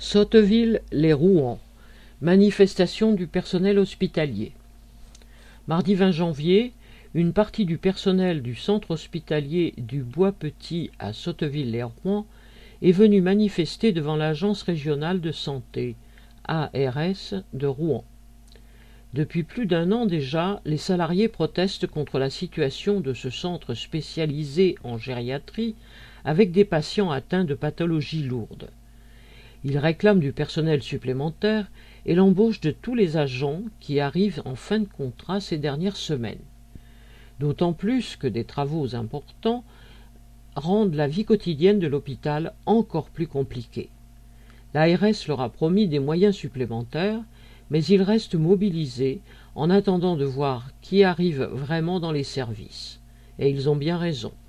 Sotteville-lès-Rouen. Manifestation du personnel hospitalier. Mardi 20 janvier, une partie du personnel du centre hospitalier du Bois-Petit à Sotteville-lès-Rouen est venue manifester devant l'Agence régionale de santé, ARS, de Rouen. Depuis plus d'un an déjà, les salariés protestent contre la situation de ce centre spécialisé en gériatrie avec des patients atteints de pathologies lourdes. Ils réclament du personnel supplémentaire et l'embauche de tous les agents qui arrivent en fin de contrat ces dernières semaines. D'autant plus que des travaux importants rendent la vie quotidienne de l'hôpital encore plus compliquée. L'ARS leur a promis des moyens supplémentaires, mais ils restent mobilisés en attendant de voir qui arrive vraiment dans les services. Et ils ont bien raison.